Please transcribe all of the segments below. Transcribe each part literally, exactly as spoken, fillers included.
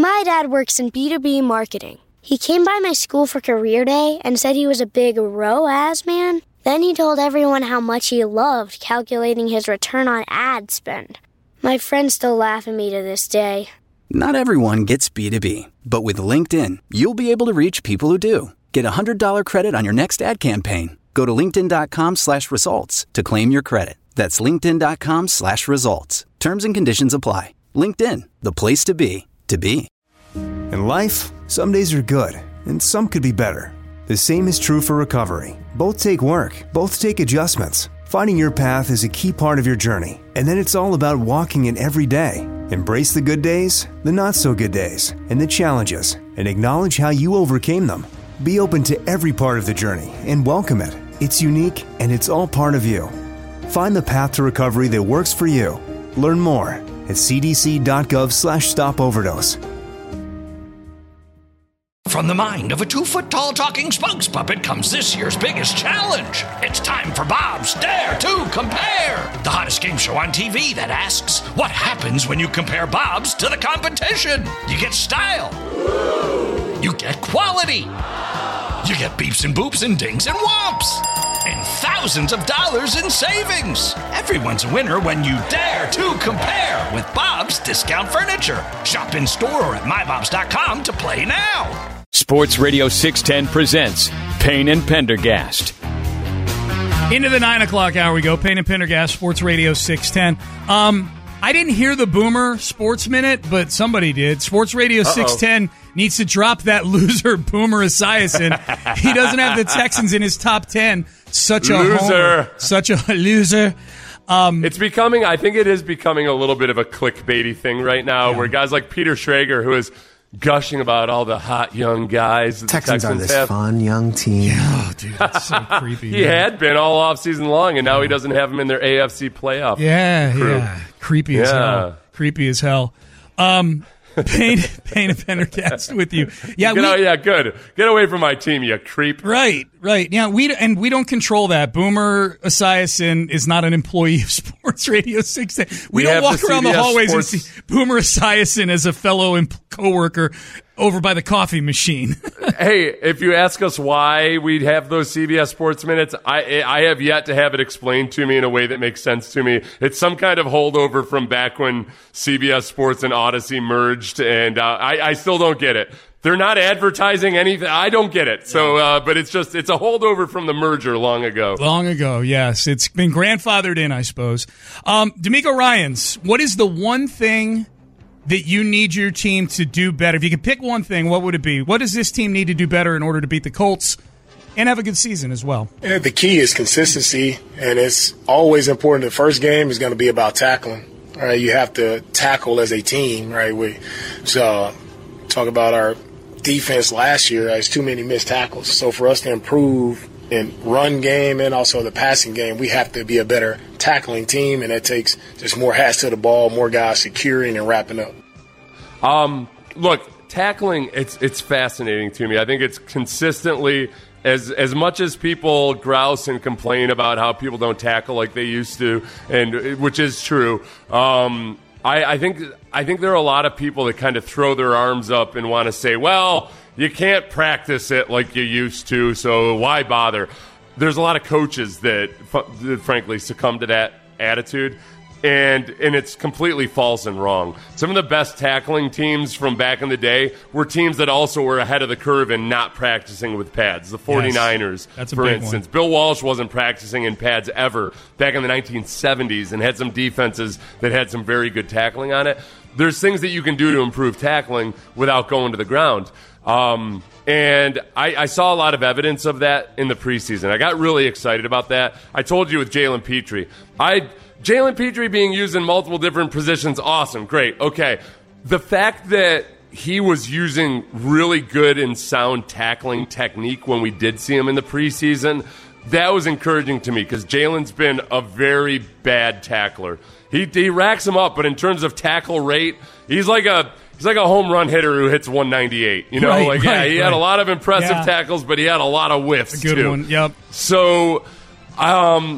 My dad works in B two B marketing. He came by my school for career day and said he was a big R O A S man. Then he told everyone how much he loved calculating his return on ad spend. My friends still laugh at me to this day. Not everyone gets B two B, but with LinkedIn, you'll be able to reach people who do. Get a one hundred dollars credit on your next ad campaign. Go to linkedin.com slash results to claim your credit. That's linkedin.com slash results. Terms and conditions apply. LinkedIn, the place to be, to be. In life, some days are good, and some could be better. The same is true for recovery. Both take work, both take adjustments. Finding your path is a key part of your journey, and then it's all about walking it every day. Embrace the good days, the not-so-good days, and the challenges, and acknowledge how you overcame them. Be open to every part of the journey and welcome it. It's unique, and it's all part of you. Find the path to recovery that works for you. Learn more at cdc.gov slash stop overdose. From the mind of a two-foot-tall talking spokes puppet comes this year's biggest challenge. It's time for Bob's Dare to Compare, the hottest game show on T V that asks, what happens when you compare Bob's to the competition? You get style. You get quality. You get beeps and boops and dings and whomps. And thousands of dollars in savings. Everyone's a winner when you dare to compare with Bob's Discount Furniture. Shop in store or at my bobs dot com to play now. Sports Radio six ten presents Payne and Pendergast. Into the nine o'clock hour we go. Payne and Pendergast, Sports Radio six ten. Um, I didn't hear the Boomer Sports Minute, but somebody did. Sports Radio Uh-oh. six ten needs to drop that loser Boomer Esiason. He doesn't have the Texans in his top ten. Such a loser. Homer. Such a loser. Um, it's becoming, I think it is becoming a little bit of a clickbaity thing right now, yeah. where guys like Peter Schrager, who is gushing about all the hot young guys that Texans, the Texans are this have. fun young team. Yeah, dude, that's so creepy. He man. had been all off season long, and now he doesn't have him in their A F C playoff. Yeah, crew. yeah, creepy yeah. as hell. Creepy as hell. Um, Payne, Payne and Pendergast with you. Yeah, Get we, out, yeah, good. Get away from my team, you creep. Right, right. Yeah, we and we don't control that. Boomer Esiason is not an employee of Sports Radio six ten. We, we don't walk the around the hallways Sports. and see Boomer Esiason as a fellow imp- coworker over by the coffee machine. Hey, if you ask us why we have those C B S Sports Minutes, I I have yet to have it explained to me in a way that makes sense to me. It's some kind of holdover from back when C B S Sports and Odyssey merged, and uh, I, I still don't get it. They're not advertising anything. I don't get it. So, uh, but it's just, it's a holdover from the merger long ago. Long ago, yes. It's been grandfathered in, I suppose. Um, D'Amico Ryans, what is the one thing that you need your team to do better? If you could pick one thing, what would it be? What does this team need to do better in order to beat the Colts and have a good season as well? Yeah, the key is consistency, and it's always important. The first game is going to be about tackling. Right? You have to tackle as a team, right? We so talk about our defense last year. There's too many missed tackles. So for us to improve in run game and also the passing game, we have to be a better tackling team, and that takes just more hats to the ball, more guys securing and wrapping up. Um, look, tackling, it's it's fascinating to me. I think it's consistently, as as much as people grouse and complain about how people don't tackle like they used to, and which is true. Um, I, I think I think there are a lot of people that kind of throw their arms up and want to say, well, you can't practice it like you used to, so why bother? There's a lot of coaches that, that frankly, succumb to that attitude, and and it's completely false and wrong. Some of the best tackling teams from back in the day were teams that also were ahead of the curve and not practicing with pads. The 49ers, yes, that's a for big instance. One. Bill Walsh wasn't practicing in pads ever back in the nineteen seventies and had some defenses that had some very good tackling on it. There's things that you can do to improve tackling without going to the ground. Um, and I, I saw a lot of evidence of that in the preseason. I got really excited about that. I told you with Jalen Petrie. I Jalen Petrie being used in multiple different positions, awesome, great, okay. The fact that he was using really good and sound tackling technique when we did see him in the preseason, that was encouraging to me because Jalen's been a very bad tackler. He, he racks him up, but in terms of tackle rate, he's like a... He's like a home run hitter who hits one ninety-eight. You know, right, like, right, yeah, he right. had a lot of impressive yeah. tackles, but he had a lot of whiffs, a good too. One. Yep. So, um,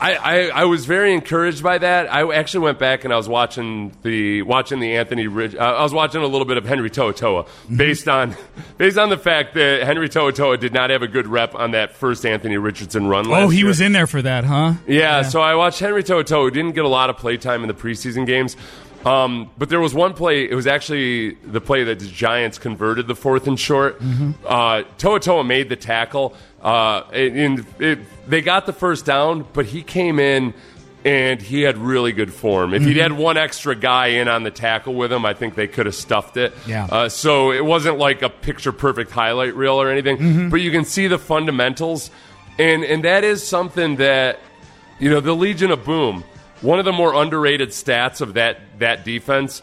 I, I, I was very encouraged by that. I actually went back and I was watching the watching the Anthony Rich. Uh, I was watching a little bit of Henry To'oTo'o mm-hmm. based on based on the fact that Henry To'oTo'o did not have a good rep on that first Anthony Richardson run. Last oh, he year. was in there for that, huh? Yeah, yeah. So I watched Henry To'oTo'o. Didn't get a lot of play time in the preseason games. Um, but there was one play, it was actually the play that the Giants converted the fourth and short. Mm-hmm. Uh, To'oTo'o made the tackle. Uh, and it, they got the first down, but he came in and he had really good form. If mm-hmm. he'd had one extra guy in on the tackle with him, I think they could have stuffed it. Yeah. Uh, so it wasn't like a picture-perfect highlight reel or anything, mm-hmm. but you can see the fundamentals. And, and that is something that, you know, the Legion of Boom, one of the more underrated stats of that, that defense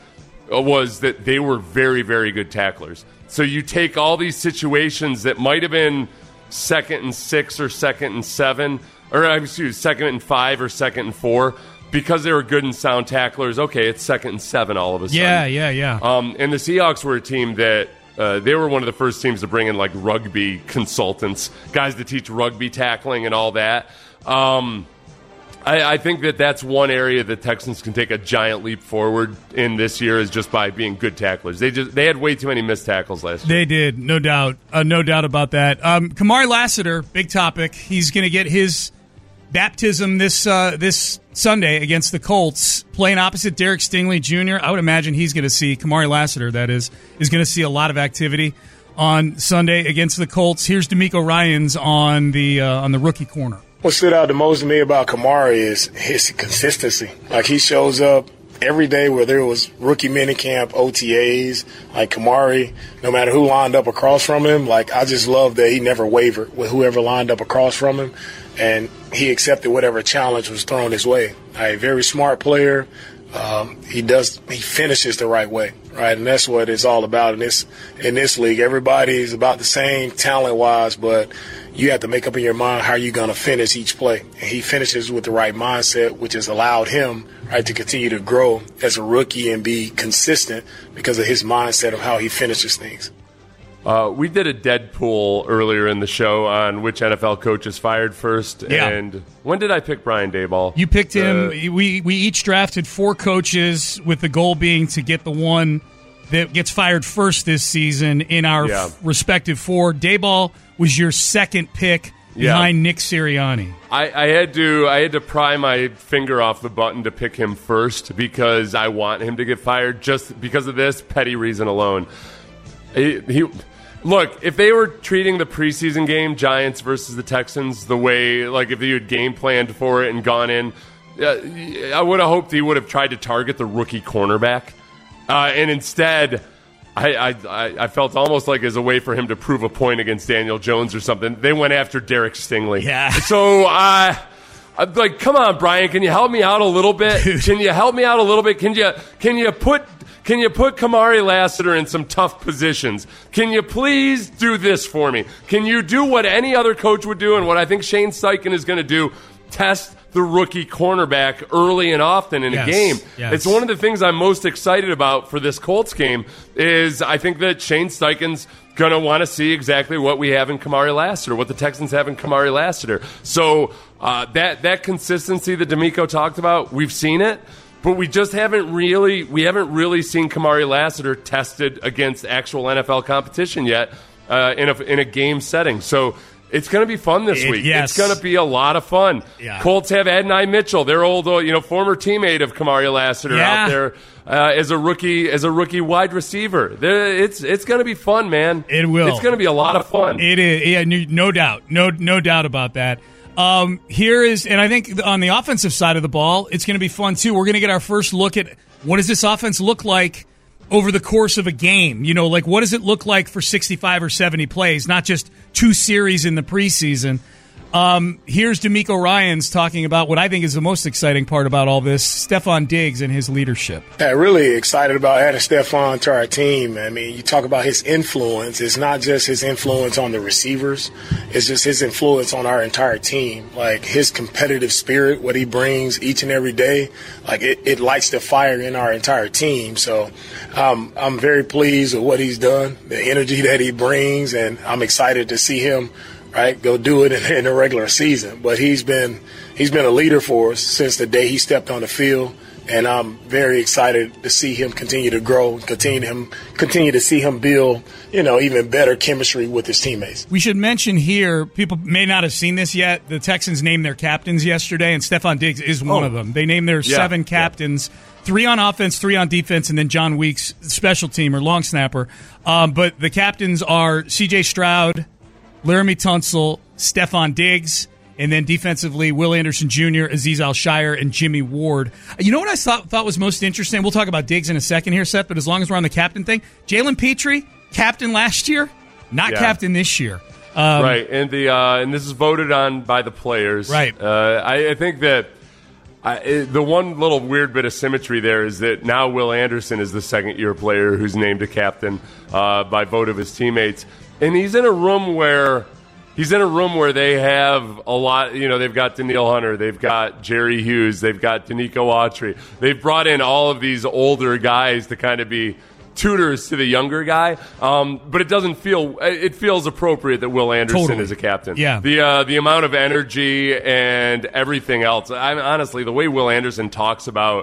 was that they were very, very good tacklers. So you take all these situations that might have been second and six or second and seven, or excuse second and five or second and four, because they were good and sound tacklers. Okay, it's second and seven all of a sudden. Yeah, yeah, yeah. Um, and the Seahawks were a team that uh, they were one of the first teams to bring in like rugby consultants, guys to teach rugby tackling and all that. Um, I, I think that that's one area that Texans can take a giant leap forward in this year is just by being good tacklers. They just they had way too many missed tackles last year. They did, no doubt, uh, no doubt about that. Um, Kamari Lassiter, big topic. He's going to get his baptism this uh, this Sunday against the Colts, playing opposite Derek Stingley Junior I would imagine he's going to see Kamari Lassiter. That is is going to see a lot of activity on Sunday against the Colts. Here's DeMeco Ryans on the uh, on the rookie corner. What stood out the most to me about Kamari is his consistency. Like, he shows up every day, whether it was rookie minicamp, O T As, like Kamari, no matter who lined up across from him, like, I just love that he never wavered with whoever lined up across from him, and he accepted whatever challenge was thrown his way. A very smart player. Um, he does. He finishes the right way, right? And that's what it's all about in this in this league. Everybody's about the same talent-wise, but you have to make up in your mind how you're going to finish each play. And he finishes with the right mindset, which has allowed him, right, to continue to grow as a rookie and be consistent because of his mindset of how he finishes things. Uh, we did a Deadpool earlier in the show on which N F L coach is fired first. Yeah. And when did I pick Brian Daboll? You picked him. Uh, we we each drafted four coaches with the goal being to get the one that gets fired first this season in our Yeah. f- respective four. Daboll was your second pick Yeah. behind Nick Sirianni. I, I had to I had to pry my finger off the button to pick him first because I want him to get fired just because of this petty reason alone. He, he Look, if they were treating the preseason game, Giants versus the Texans, the way, like if you had game planned for it and gone in, uh, I would have hoped he would have tried to target the rookie cornerback. Uh, and instead, I, I I felt almost like as a way for him to prove a point against Daniel Jones or something, they went after Derek Stingley. Yeah. So, uh, I'm like, come on, Brian, can you help me out a little bit? Dude. Can you help me out a little bit? Can you can you put... Can you put Kamari Lassiter in some tough positions? Can you please do this for me? Can you do what any other coach would do and what I think Shane Steichen is going to do? Test the rookie cornerback early and often in Yes, a game. yes. It's one of the things I'm most excited about for this Colts game is I think that Shane Steichen's going to want to see exactly what we have in Kamari Lassiter, what the Texans have in Kamari Lassiter. So uh, that, that consistency that DeMeco talked about, we've seen it. But we just haven't really we haven't really seen Kamari Lassiter tested against actual N F L competition yet uh, in a in a game setting. So it's going to be fun this It- week. yes. It's going to be a lot of fun. Yeah. Colts have Adonai Mitchell, their old uh, you know former teammate of Kamari Lassiter, Yeah. out there uh, as a rookie as a rookie wide receiver. They're, it's it's going to be fun, man. It will. It's going to be a lot of fun. It is, yeah, no, no doubt, no no doubt about that. Um, here is, and I think on the offensive side of the ball, it's going to be fun too. We're going to get our first look at what does this offense look like over the course of a game. You know, like what does it look like for sixty-five or seventy plays, not just two series in the preseason. Um, here's DeMeco Ryans talking about what I think is the most exciting part about all this, Stephon Diggs and his leadership. Yeah, really excited about adding Stephon to our team. I mean, you talk about his influence. It's not just his influence on the receivers. It's just his influence on our entire team. Like, his competitive spirit, what he brings each and every day, like, it, it lights the fire in our entire team. So um, I'm very pleased with what he's done, the energy that he brings, and I'm excited to see him right? Go do it in, in the regular season. But he's been he's been a leader for us since the day he stepped on the field. And I'm very excited to see him continue to grow, continue him, continue to see him build, you know, even better chemistry with his teammates. We should mention here, people may not have seen this yet, the Texans named their captains yesterday, and Stephon Diggs is one oh. of them. They named their yeah. seven captains, yeah. three on offense, three on defense, and then John Weeks, special team or long snapper. Um, but the captains are C J Stroud, Laramie Tunsil, Stephon Diggs, and then defensively, Will Anderson Junior, Azeez Al-Shire, and Jimmy Ward. You know what I thought, thought was most interesting? We'll talk about Diggs in a second here, Seth, but as long as we're on the captain thing, Jalen Petrie, captain last year, not yeah. captain this year. Um, right, and the uh, and this is voted on by the players. Right. Uh, I, I think that I, it, the one little weird bit of symmetry there is that now Will Anderson is the second-year player who's named a captain uh, by vote of his teammates. And he's in a room where... He's in a room where they have a lot, you know, they've got Danielle Hunter, they've got Jerry Hughes, they've got Danico Autry. They've brought in all of these older guys to kind of be tutors to the younger guy. Um, but it doesn't feel, it feels appropriate that Will Anderson Totally. is a captain. Yeah. The, uh, the amount of energy and everything else. I mean, honestly, the way Will Anderson talks about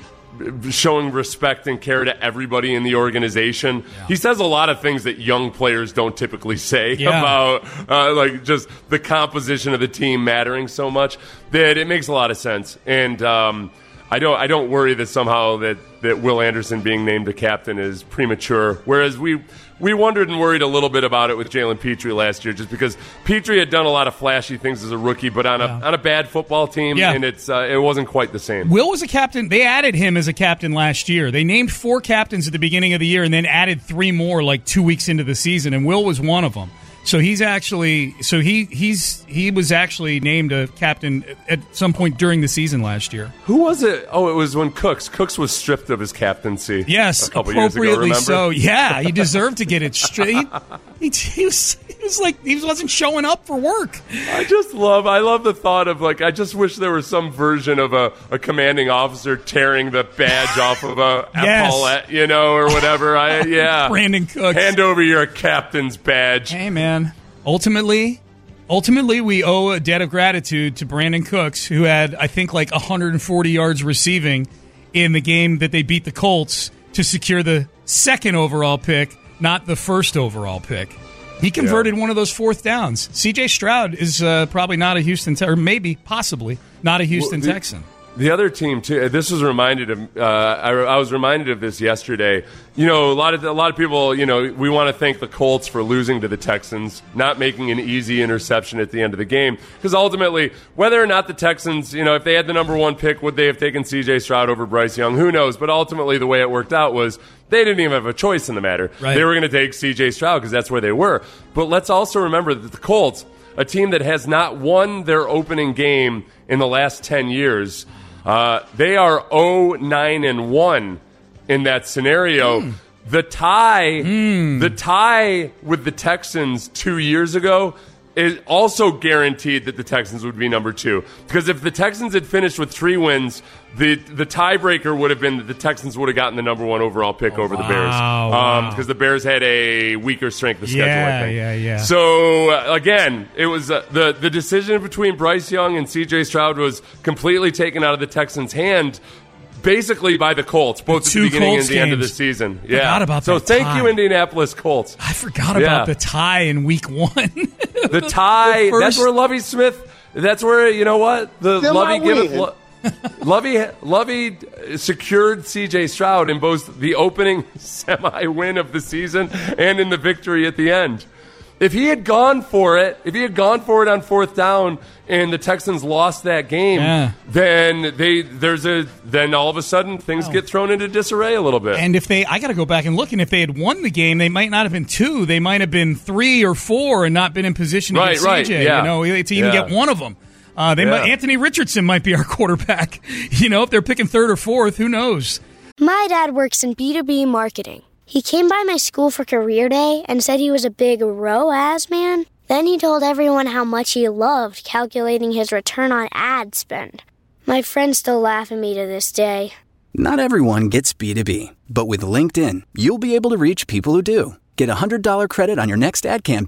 showing respect and care to everybody in the organization. Yeah. He says a lot of things that young players don't typically say yeah. about uh, like just the composition of the team mattering so much that it makes a lot of sense. And um, I don't I don't worry that somehow that, that Will Anderson being named a captain is premature. Whereas we we wondered and worried a little bit about it with Jalen Petrie last year, just because Petrie had done a lot of flashy things as a rookie, but on a yeah. on a bad football team, yeah. and it's uh, it wasn't quite the same. Will was a captain. They added him as a captain last year. They named four captains at the beginning of the year and then added three more like two weeks into the season, and Will was one of them. So he's actually so he he's he was actually named a captain at some point during the season last year. Who was it? Oh, it was when Cooks Cooks was stripped of his captaincy. Yes, a couple appropriately years ago, remember? so. Yeah, he deserved to get it straight. He, he was he was like he wasn't showing up for work. I just love I love the thought of like I just wish there was some version of a, a commanding officer tearing the badge off of a yes. epaulette, you know, or whatever. I yeah, Brandon Cooks, hand over your captain's badge. Hey man. Ultimately, ultimately, we owe a debt of gratitude to Brandon Cooks, who had, I think, like one hundred forty yards receiving in the game that they beat the Colts to secure the second overall pick, not the first overall pick. He converted yeah. one of those fourth downs. C J Stroud is uh, probably not a Houston, te- or maybe, possibly, not a Houston well, the, Texan. The other team too. This was reminded of. Uh, I, I was reminded of this yesterday. You know, a lot of a lot of people. You know, we want to thank the Colts for losing to the Texans, not making an easy interception at the end of the game. Because ultimately, whether or not the Texans, you know, if they had the number one pick, would they have taken C J Stroud over Bryce Young? Who knows? But ultimately, the way it worked out was they didn't even have a choice in the matter. Right. They were going to take C J Stroud because that's where they were. But let's also remember that the Colts, a team that has not won their opening game in the last ten years. Uh, they are oh nine and one in that scenario. Mm. The tie, mm. the tie with the Texans two years ago is also guaranteed that the Texans would be number two. Because if the Texans had finished with three wins, the the tiebreaker would have been that the Texans would have gotten the number one overall pick oh, over wow, the Bears. Um, wow. Because the Bears had a weaker strength of schedule, yeah, I think. Yeah, yeah, So, uh, again, it was uh, the, the decision between Bryce Young and C J Stroud was completely taken out of the Texans' hand. Basically by the Colts, both the at the beginning Colts and the end of the games. season. I yeah. forgot about so that thank tie. you, Indianapolis Colts. I forgot yeah. about the tie in week one. the tie, the first... that's where Lovie Smith, that's where, you know what? The Still Lovie not giveth, win. Lo- Lovie, Lovie secured C J Stroud in both the opening semi-win of the season and in the victory at the end. If he had gone for it, if he had gone for it on fourth down and the Texans lost that game, yeah. then they there's a then all of a sudden things oh. get thrown into disarray a little bit. And if they, I got to go back and look, and if they had won the game, they might not have been two. They might have been three or four and not been in position to right, get right, C J. Yeah. You know, to even yeah. get one of them. Uh, they yeah. might, Anthony Richardson might be our quarterback. You know, if they're picking third or fourth, who knows? My dad works in B two B marketing. He came by my school for career day and said he was a big R O A S man. Then he told everyone how much he loved calculating his return on ad spend. My friends still laugh at me to this day. Not everyone gets B two B, but with LinkedIn, you'll be able to reach people who do. Get a one hundred dollars credit on your next ad campaign.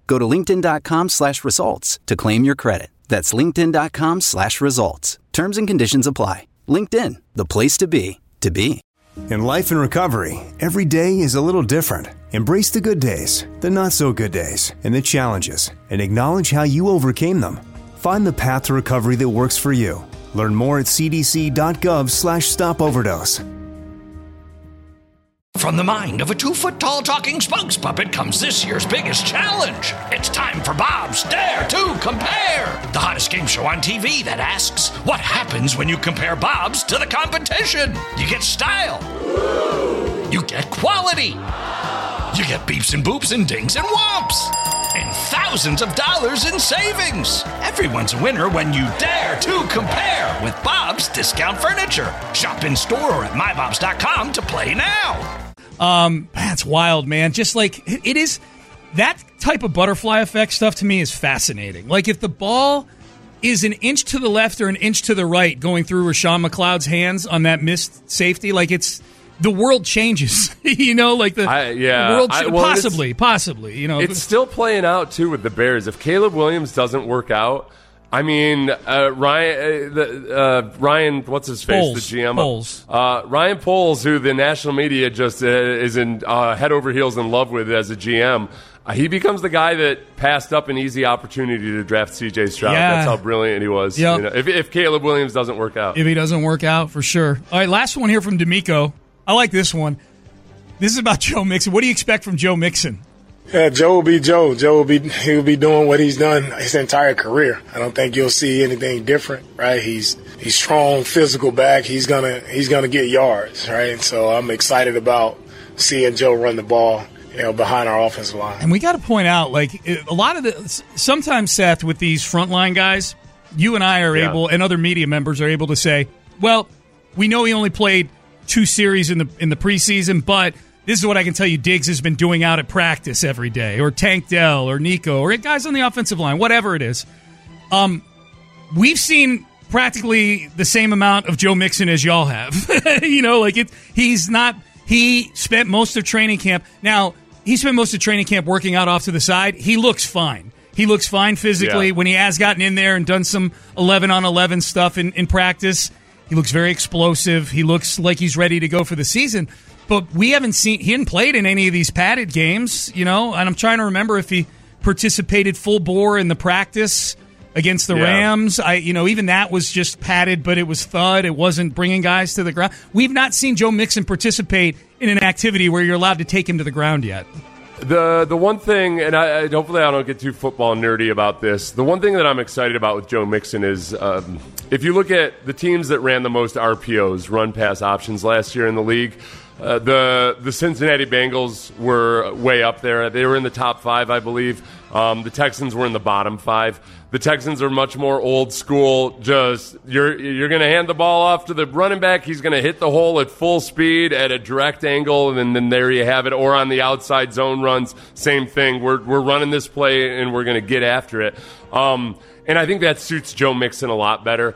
Go to linkedin.com slash results to claim your credit. That's linkedin.com slash results. Terms and conditions apply. LinkedIn, the place to be, to be. In life and recovery, every day is a little different. Embrace the good days, the not so good days, and the challenges, and acknowledge how you overcame them. Find the path to recovery that works for you. Learn more at cdc.gov slash stop overdose. From the mind of a two-foot-tall talking spokes puppet comes this year's biggest challenge. It's time for Bob's Dare to Compare, the hottest game show on T V that asks, what happens when you compare Bob's to the competition? You get style. You get quality. You get beeps and boops and dings and whomps. And thousands of dollars in savings. Everyone's a winner when you dare to compare with Bob's Discount Furniture. Shop in store or at my bobs dot com to play now. Um, that's wild, man. Just like it, it is, that type of butterfly effect stuff to me is fascinating. Like if the ball is an inch to the left or an inch to the right going through Rashawn McLeod's hands on that missed safety, like it's the world changes. you know, like the, I, yeah, the world I, ch- well, possibly, possibly. You know, it's still playing out too with the Bears. If Caleb Williams doesn't work out. I mean, uh, Ryan, uh, the, uh, Ryan, what's his face, Poles. the G M? Poles. Uh, Ryan Poles, who the national media just uh, is in uh, head over heels in love with as a G M. Uh, he becomes the guy that passed up an easy opportunity to draft C J Stroud. Yeah. That's how brilliant he was. Yep. You know, if, if Caleb Williams doesn't work out. If he doesn't work out, for sure. All right, last one here from D'Amico. I like this one. This is about Joe Mixon. What do you expect from Joe Mixon? Yeah, Joe will be Joe. Joe will be he'll be doing what he's done his entire career. I don't think you'll see anything different, right? He's he's strong, physical back. He's gonna he's gonna get yards, right? So I'm excited about seeing Joe run the ball, you know, behind our offensive line. And we got to point out, like a lot of the sometimes Seth with these frontline guys, you and I are yeah. able, and other media members are able to say, well, we know he only played two series in the in the preseason, but this is what I can tell you Diggs has been doing out at practice every day, or Tank Dell, or Nico, or guys on the offensive line, whatever it is. Um, we've seen practically the same amount of Joe Mixon as y'all have. you know, like it. He's not. He spent most of training camp. Now he spent most of training camp working out off to the side. He looks fine. He looks fine physically. Yeah. When he has gotten in there and done some eleven on eleven stuff in, in practice, he looks very explosive. He looks like he's ready to go for the season. But we haven't seen, he hadn't played in any of these padded games, you know, and I'm trying to remember if he participated full bore in the practice against the yeah. Rams. I, you know, even that was just padded, but it was thud. It wasn't bringing guys to the ground. We've not seen Joe Mixon participate in an activity where you're allowed to take him to the ground yet. The the one thing, and I, I hopefully I don't get too football nerdy about this, the one thing that I'm excited about with Joe Mixon is um, if you look at the teams that ran the most R P Os, run-pass options, last year in the league, Uh, the the Cincinnati Bengals were way up there. They were in the top five, I believe. Um, the Texans were in the bottom five. The Texans are much more old school. Just you're you're going to hand the ball off to the running back. He's going to hit the hole at full speed at a direct angle, and then, then there you have it. Or on the outside zone runs, same thing. We're we're running this play and we're going to get after it. Um, and I think that suits Joe Mixon a lot better.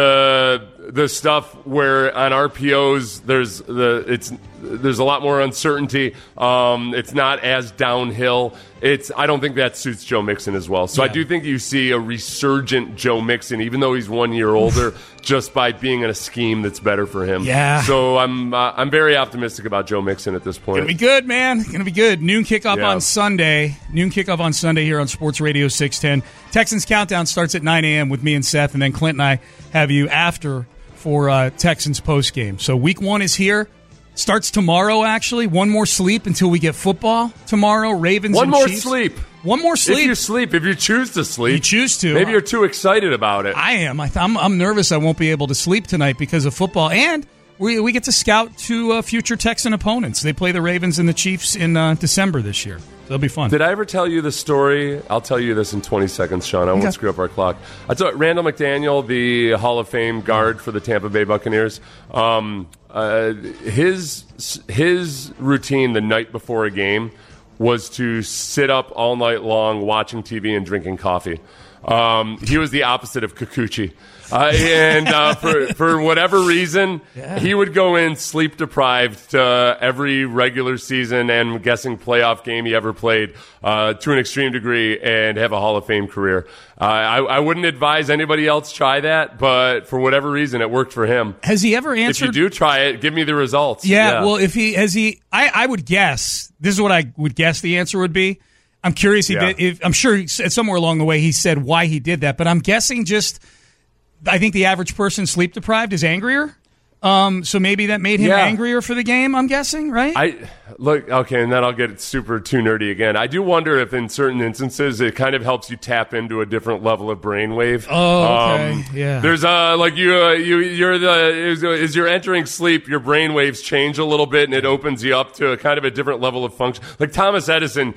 The the stuff where on R P Os there's the it's there's a lot more uncertainty. Um, it's not as downhill. It's I don't think that suits Joe Mixon as well. So yeah. I do think you see a resurgent Joe Mixon, even though he's one year older, just by being in a scheme that's better for him. Yeah. So I'm uh, I'm very optimistic about Joe Mixon at this point. Gonna be good, man. Gonna be good. Noon kickoff Yeah. on Sunday. Noon kickoff on Sunday here on Sports Radio six ten. Texans Countdown starts at nine a.m. with me and Seth, and then Clint and I have you after for uh, Texans postgame. So week one is here. Starts tomorrow, actually. One more sleep until we get football tomorrow. Ravens One and more Chiefs. sleep. One more sleep. If you sleep, if you choose to sleep. You choose to. Maybe you're too excited about it. I am. I th- I'm, I'm nervous I won't be able to sleep tonight because of football. And we we get to scout to uh, future Texan opponents. They play the Ravens and the Chiefs in uh, December this year. So it'll be fun. Did I ever tell you the story? I'll tell you this in twenty seconds, Sean. I won't Okay. screw up our clock. I told Randall McDaniel, the Hall of Fame guard for the Tampa Bay Buccaneers, um, uh, his his routine the night before a game was to sit up all night long watching T V and drinking coffee. Um, he was the opposite of Kikuchi. Uh, and uh, for for whatever reason, yeah. he would go in sleep deprived to every regular season and I'm guessing playoff game he ever played uh, to an extreme degree and have a Hall of Fame career. Uh, I, I wouldn't advise anybody else try that, but for whatever reason, it worked for him. Has he ever answered? If you do try it, give me the results. Yeah, yeah. well, if he has he, I, I would guess this is what I would guess the answer would be. I'm curious. He yeah. did, if, I'm sure he said somewhere along the way he said why he did that, but I'm guessing just. I think the average person sleep deprived is angrier. Um, so maybe that made him yeah. angrier for the game, I'm guessing, right? I look okay, and then I'll get super too nerdy again. I do wonder if in certain instances it kind of helps you tap into a different level of brainwave. Oh, okay. Um, yeah. There's uh like you uh, you you're the as, as you're entering sleep, your brainwaves change a little bit and it opens you up to a kind of a different level of function. Like Thomas Edison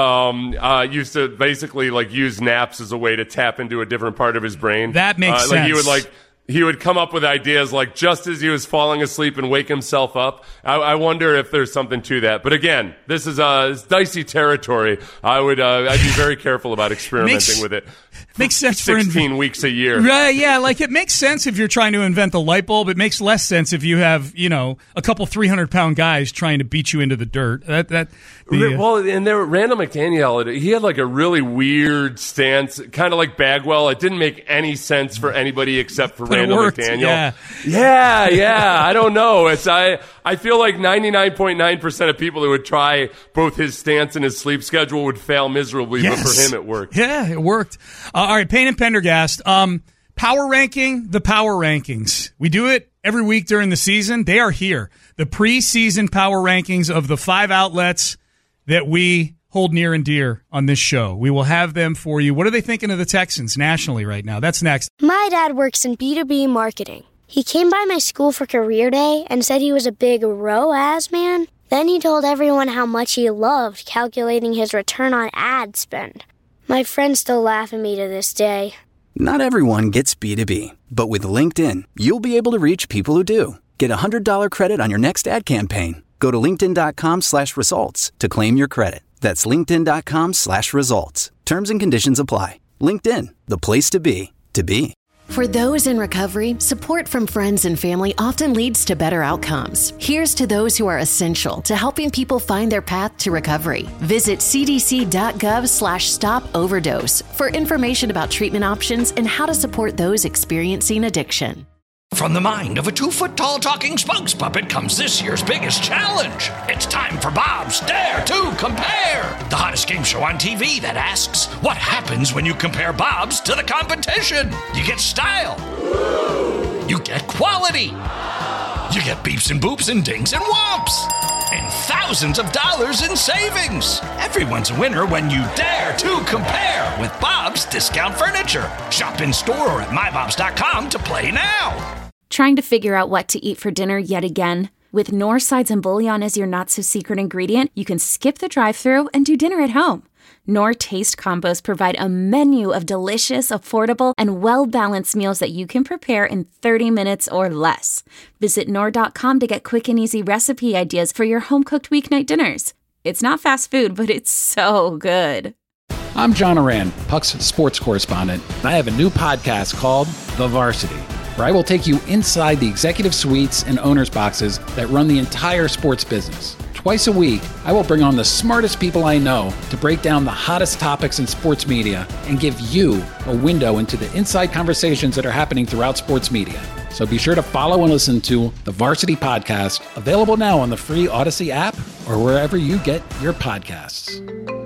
um uh used to basically like use naps as a way to tap into a different part of his brain. That makes uh, sense. Like he would like He would come up with ideas like just as he was falling asleep and wake himself up. I, I wonder if there's something to that. But again, this is uh, it's dicey territory. I would uh, I'd be very careful about experimenting makes, with it. Makes sense for sixteen inv- weeks a year. Right? Yeah, like it makes sense if you're trying to invent the light bulb. It makes less sense if you have you know a couple three hundred pound guys trying to beat you into the dirt. That that. The, uh, well, and there, Randall McDaniel, he had like a really weird stance, kind of like Bagwell. It didn't make any sense for anybody except for Randall McDaniel. Yeah. yeah, yeah. I don't know. It's I. I feel like ninety-nine point nine percent of people who would try both his stance and his sleep schedule would fail miserably. Yes. But for him, it worked. Yeah, it worked. Uh, all right, Payne and Pendergast. Um, power ranking the power rankings. We do it every week during the season. They are here. The preseason power rankings of the five outlets that we hold near and dear on this show. We will have them for you. What are they thinking of the Texans nationally right now? That's next. My dad works in B two B marketing. He came by my school for career day and said he was a big R O A S man. Then he told everyone how much he loved calculating his return on ad spend. My friends still laugh at me to this day. Not everyone gets B two B, but with LinkedIn, you'll be able to reach people who do. Get a one hundred dollars credit on your next ad campaign. Go to linkedin.com slash results to claim your credit. That's linkedin.com slash results. Terms and conditions apply. LinkedIn, the place to be, to be. For those in recovery, support from friends and family often leads to better outcomes. Here's to those who are essential to helping people find their path to recovery. Visit cdc.gov slash stop overdose for information about treatment options and how to support those experiencing addiction. From the mind of a two-foot-tall talking spokes puppet comes this year's biggest challenge. It's time for Bob's Dare to Compare, the hottest game show on T V that asks, what happens when you compare Bob's to the competition? You get style. You get quality. You get beeps and boops and dings and whomps. And thousands of dollars in savings. Everyone's a winner when you dare to compare with Bob's Discount Furniture. Shop in store or at my bobs dot com to play now. Trying to figure out what to eat for dinner yet again? With Knorr sides and bouillon as your not-so-secret ingredient, you can skip the drive-thru and do dinner at home. Knorr Taste Combos provide a menu of delicious, affordable, and well-balanced meals that you can prepare in thirty minutes or less. Visit Knorr dot com to get quick and easy recipe ideas for your home-cooked weeknight dinners. It's not fast food, but it's so good. I'm John Oran, Puck's sports correspondent, and I have a new podcast called The Varsity, where I will take you inside the executive suites and owners' boxes that run the entire sports business. Twice a week, I will bring on the smartest people I know to break down the hottest topics in sports media and give you a window into the inside conversations that are happening throughout sports media. So be sure to follow and listen to The Varsity Podcast, available now on the free Odyssey app or wherever you get your podcasts.